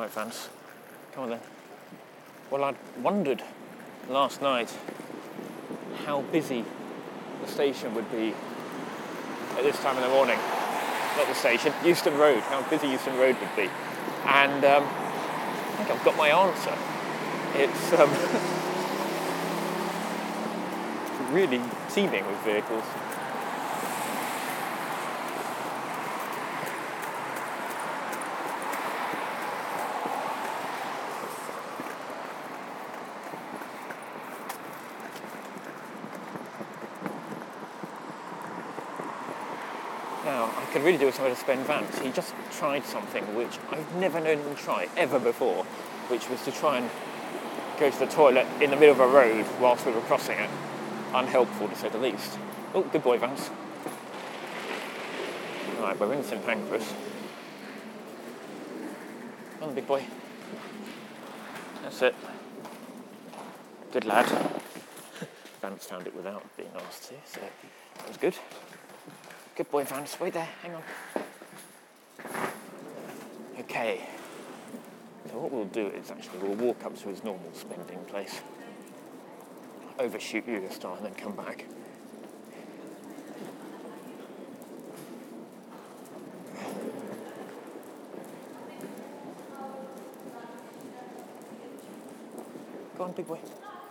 Right, Vance. Come on then. Well, I wondered last night how busy the station would be at this time in the morning. Not the station, Euston Road, how busy Euston Road would be. And I think I've got my answer. It's really teeming with vehicles. Now, I could really do with somewhere to spend Vance. He just tried something which I've never known him try, ever before, which was to try and go to the toilet in the middle of a road whilst we were crossing it. Unhelpful, to say the least. Oh, good boy, Vance. Right, we're in St Pancras. Come on, big boy. That's it. Good lad. Vance found it without being asked to, so that was good. Good boy, Vance. Wait there. Hang on. Okay. So what we'll do is actually we'll walk up to his normal spending place, overshoot you this time, and then come back. Go on, big boy.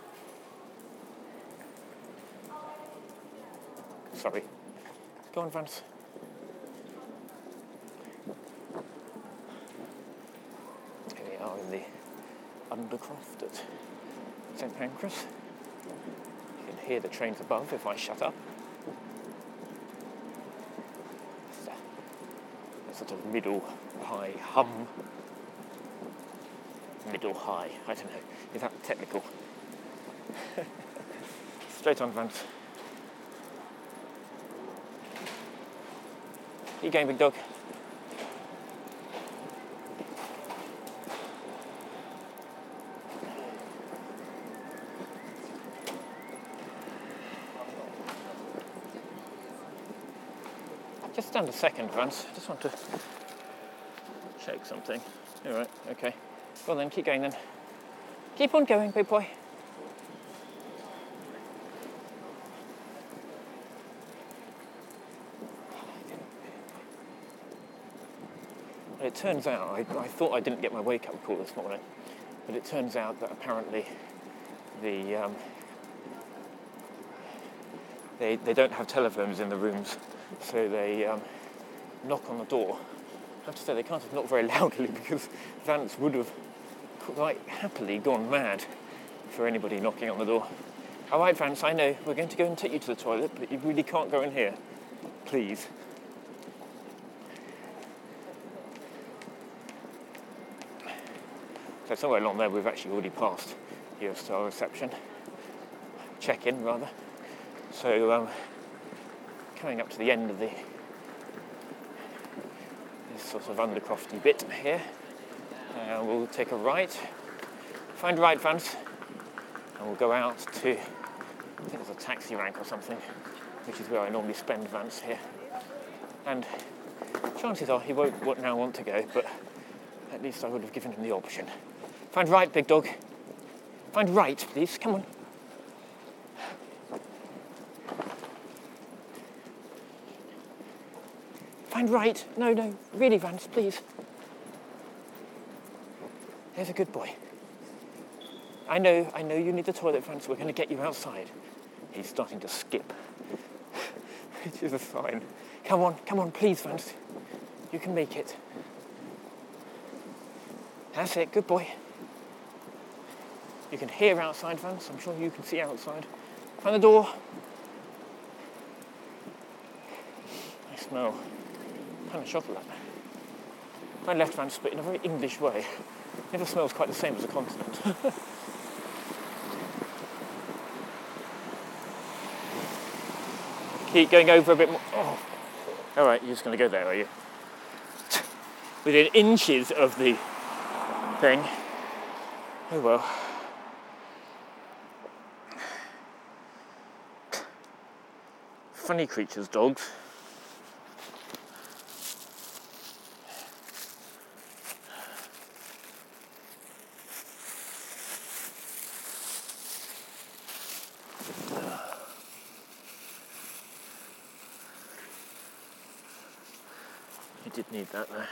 Sorry. Go on, Vance. Here we are in the Undercroft at St Pancras. You can hear the trains above if I shut up. It's a sort of middle-high hum. Middle-high, I don't know. Is that technical? Straight on, Vance. You going, big dog? Just stand a second, Vance. I just want to check something. All right, okay. Well then, keep going then. Keep on going, big boy. It turns out, I thought I didn't get my wake-up call this morning, but it turns out that apparently they don't have telephones in the rooms, so they knock on the door. I have to say, they can't have knocked very loudly because Vance would have quite happily gone mad for anybody knocking on the door. All right, Vance, I know, we're going to go and take you to the toilet, but you really can't go in here. Please. So somewhere along there we've actually already passed Eurostar reception. Check-in, rather. So coming up to the end of this sort of Undercrofty bit here, we'll take a right, find right, Vance, and we'll go out to, I think there's a taxi rank or something, which is where I normally spend Vance here. And chances are he won't now want to go, but at least I would have given him the option. Find right, big dog. Find right, please. Come on. Find right. No, really, Vance, please. There's a good boy. I know you need the toilet, Vance. We're going to get you outside. He's starting to skip, which is a sign. Come on, please, Vance. You can make it. That's it, good boy. You can hear outside, Vance. I'm sure you can see outside. Find the door. I smell pan of chocolate. Find left, Vance, but in a very English way. Never smells quite the same as a continent. Keep going over a bit more. Oh. All right, you're just going to go there, are you? Within inches of the thing. Oh well. Funny creatures, dogs. You did need that there.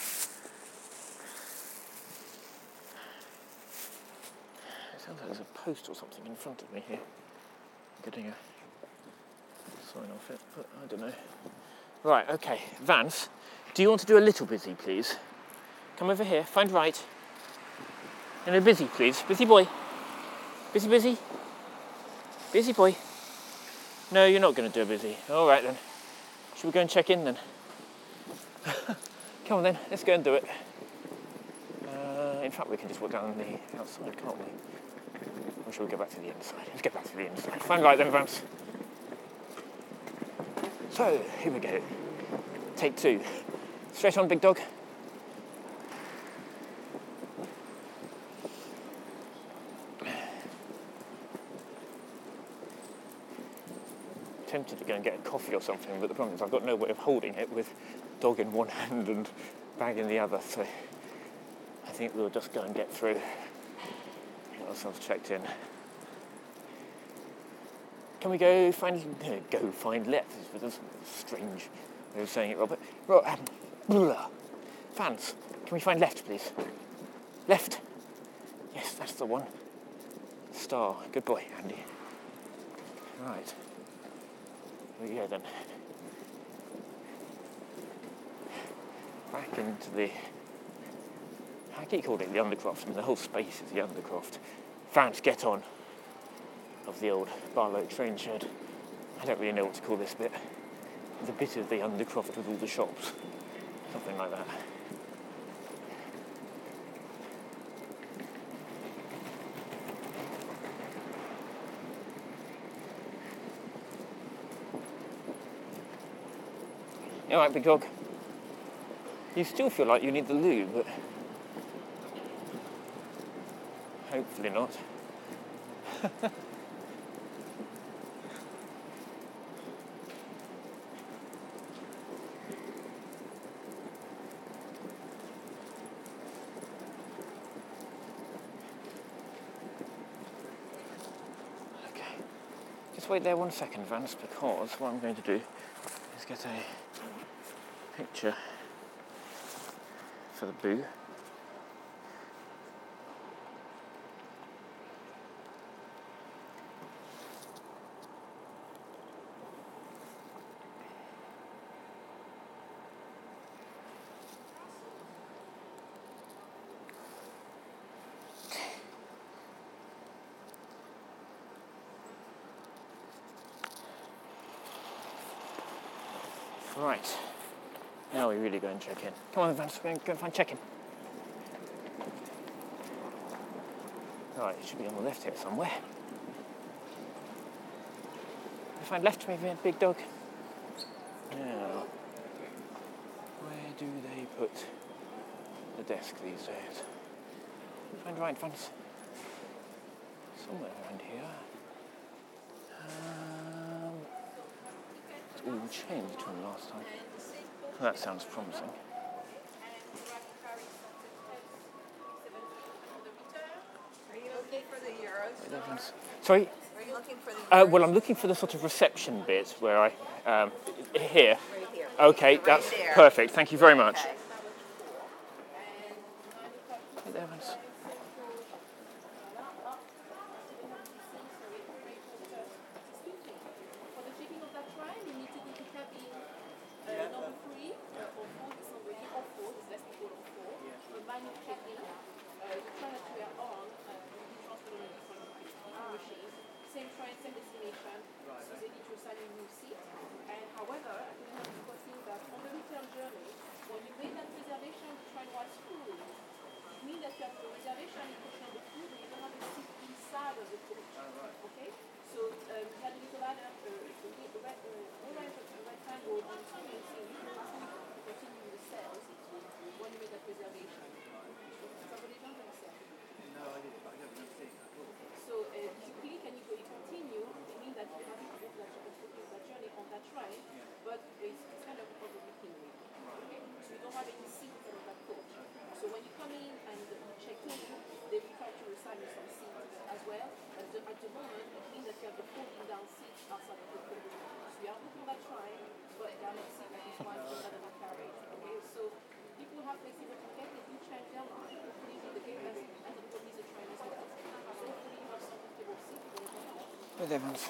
It sounds like there's a post or something in front of me here. I'm getting a sign off it, but I don't know. Right, okay. Vance, do you want to do a little busy, please? Come over here, find right. And a busy, please. Busy boy. Busy, busy. Busy boy. No, you're not going to do a busy. All right then. Should we go and check in then? Come on then, let's go and do it. In fact, we can just walk down the outside, can't we? Or shall we go back to the inside? Let's get back to the inside. Find right then, Vance. So, here we go. Take 2. Straight on, big dog. Tempted to go and get a coffee or something, but the problem is I've got no way of holding it with dog in one hand and bag in the other, so I think we'll just go and get through. Get ourselves checked in. Can we go find left? That's a strange way of saying it, Robert. Vance, can we find left, please? Left. Yes, that's the one. Star. Good boy, Andy. Right. Here we go then. Back into the... I keep calling it the Undercroft. I mean, the whole space is the Undercroft. Vance, get on. Of the old Barlow train shed. I don't really know what to call this bit. The bit of the Undercroft with all the shops. Something like that. You alright, big dog? You still feel like you need the loo, but hopefully not. Just wait there 1 second, Vance, because what I'm going to do is get a picture for the boo. Right, now we really go and check in. Come on, Vance, go and find check-in. Right, it should be on the left here somewhere. Find left, maybe, big dog. Now, where do they put the desk these days? Find right, Vance. Somewhere around here. It's all changed from last time. That sounds promising. Are you looking for the Euros? Sorry? Are you looking for the Euros? Well, I'm looking for the sort of reception bit where I... here. Right here. Okay, Right that's there. perfect. Thank you very much. Okay. Right there, Vance. Same train, same destination, so they need to assign a new seat. And however, I can have discussing that on the return journey, when you made that reservation, the train was full. It means that you have the reservation, you push on the food, and you don't have a seat inside of the coach. Okay? So you had a little ladder, right triangle on the screen, saying you can continue the sales when you made that reservation. Somebody don't understand. No, I didn't. I never seen that. So if you click and you continue, it means that you have to book that journey on that train, but it's kind of overbooking you. Okay? So you don't have any seats on that coach. So when you come in and you check in, they will try to assign you some seats as well. At the moment, it means that you have the folding down seats outside of the coach. So you are booking that train, but they are not seats that you want inside of the carriage. Okay? With Evans.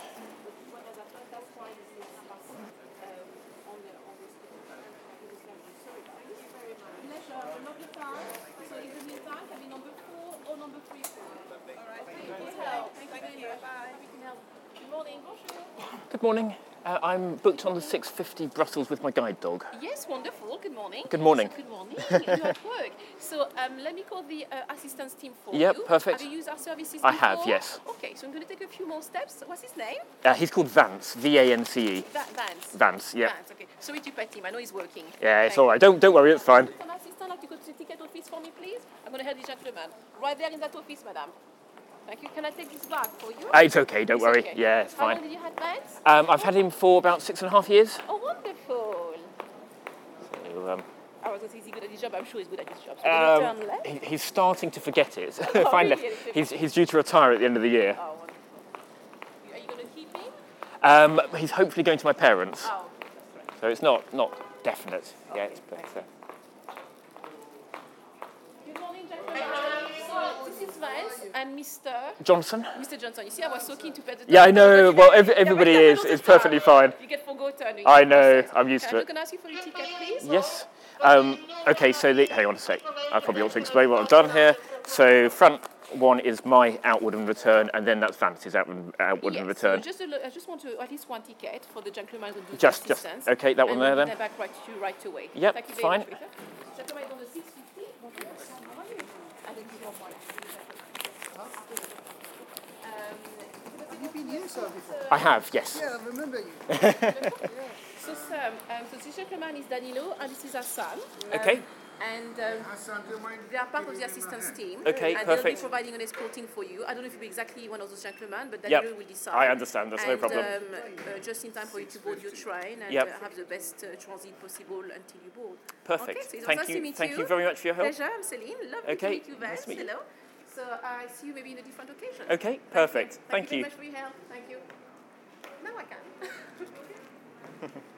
Number 5. So in the meantime, can be number 4 or number 3. All right. Thank you very much. Bye. We can help. Good morning. Bonjour. Good morning. I'm booked on the 6:50 Brussels with my guide dog. Yes, wonderful. Good morning. Good morning. Good morning. You're at work. So let me call the assistance team for Yep, you. perfect. Have you used our services I before? have, yes. Okay, so I'm going to take a few more steps. What's his name? He's called Vance, Vance. Vance. Vance, yeah. Vance, okay. Sorry to pet him. I know he's working. Yeah, it's Thank all right. Don't worry, it's fine. you. An assistant, like to go to the ticket office for me, please? I'm going to help the gentleman. Right there in that office, madam. Thank you. Can I take this bag for you? It's okay, don't It's worry. okay. Yeah, it's How fine. long did you have Vance? I've had him for about 6.5 years. Oh, wonderful. So, I was going to say, is he good at his job? I'm sure he's good at his job. So we're going to turn left. he's starting to forget it. Oh, Fine really? left. He's due to retire at the end of the year. Oh, wonderful. Are you going to keep him? He's hopefully going to my parents, Oh, that's right. so it's not definite yet. But Good morning, gentlemen. So this is Vance and Mr. Johnson. Johnson. You see, I was so keen to pet the dog. Yeah, I know. But Well, you get- everybody yeah, is. but It's perfectly fine. You get forgotten. I know. I'm used Can to I it. can I ask you for your ticket, please? Yes. Okay, so hang on a sec. I probably ought to explain what I've done here. So front one is my outward and return, and then that's Vance's outward and return. So I just want to at least one ticket for the gentleman who does Just assistance. okay, that one and there we'll then. get back right to you right away. Yep, Thank you very fine. much, Peter. Gentleman is on the 650. And then you don't want Have you been here, sir, before? I have, yes. Yeah, I remember you. So, Sam, so this gentleman is Danilo, and this is Hassan. Okay. And they are part of the assistance team. Okay, and perfect. they'll be providing an escorting for you. I don't know if you'll be exactly one of those gentlemen, but Yep, Danilo will decide. I understand, that's no And, problem. Just in time for you to board your train and Yep. have the best transit possible until you board. Perfect. Okay, so it's Thank nice you. to meet Thank you. you very much for your help. Pleasure, I'm Celine. Lovely Okay, to meet you, nice Vance. to meet you. Hello. So I see you maybe in a different occasion. Okay, perfect. Thank Thank you you. very much for your help. Thank you. Now I can.